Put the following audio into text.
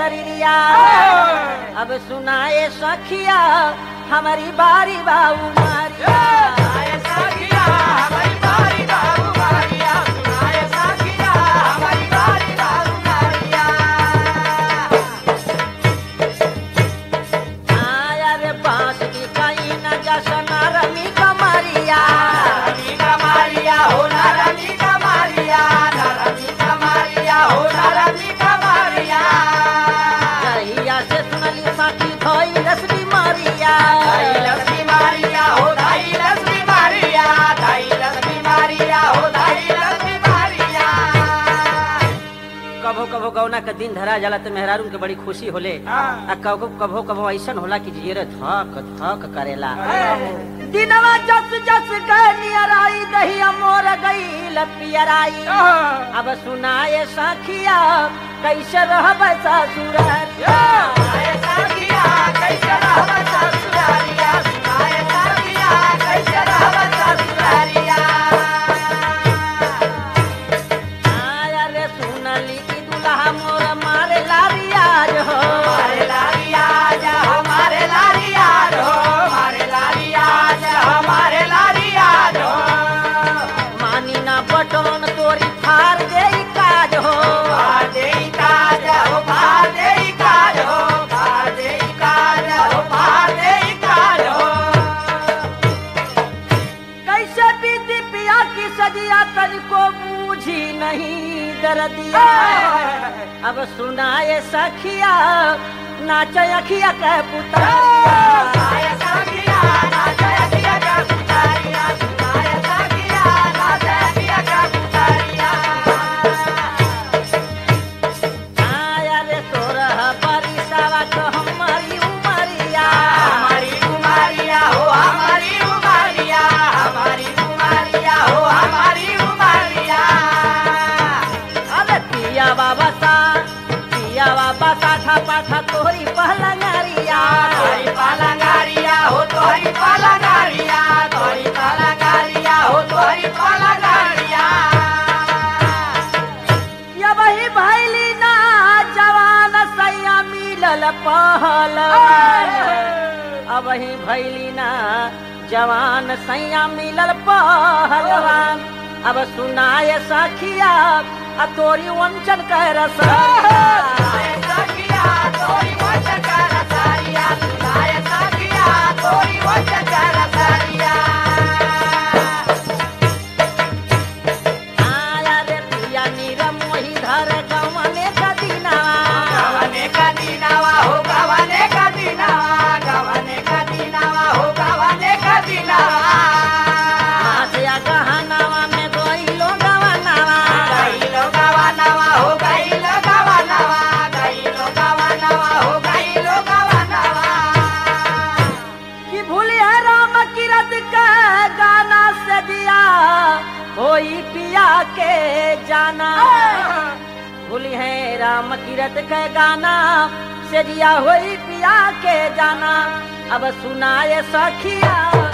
शरीरिया अब सुनाए सखिया हमारी बारी बाऊ मारिया कभो कभो गौना का दिन धरा जाला तो मेहरारू के बड़ी खुशी होले आ कभो कभो कभो ऐसा होला कि जियरे धक धक करेला दिनवा जस जस गनियराई दहिया मोर गई लपियराई अब सुनाए सखिया कैसे रहब ससुरारिया सखिया कैसे रहब ससुरारिया सुनाए सखिया कैसे रहब ससुरारिया मोर मारे लारियाज हो मारे लारियाज हमारे लारियाज हो मारे लारियाज हमारे लारियाज हो मानी ना बटन तोरी फार दे काज हो फार दे काज हो फार दे काज हो फार दे काज हो फार दे काज हो कैसे बीती पिया की सजिया तनिको बूझी नहीं दर्दिया अब सुनाए सखिया नाच अखिया के पुतरिया सुनाए सखिया नाच अखिया के पुतरिया सुनाए सखिया नाच अखिया के पुतरिया आया रे तोरह परिसावा तो हमारी उमरिया हो हमारी उमरिया हमारी उमरिया हो हमारी उमरिया बाबा सा ठा पाठा तोहरी पहलंगारिया हो तोहरी पहलंगारिया हो तोहरी पहलंगारिया ये वही भैली ना जवान सैया मिलल पहलवान अब वही भैली ना जवान सैया मिलल पहलवान अब सुनाए सखिया आ तोरी वंचन कर सखिया तोरी वंचन कर सारिया सुनाए सखिया तोरी वंचन कर सारिया आया रे पिया नीरा मोही धर गवने का दीनावा हो गवने का दीनावा हो गवने का दीनावा आसिया गहनावा में गोइलो गवनावा हो गइलो गवनावा हो गइलो गवनावा कि भूली है राम किरत का गाना से दिया होई पिया के जाना भूली है राम किरत का गाना से दिया होई पिया के जाना अब सुनाए सखिया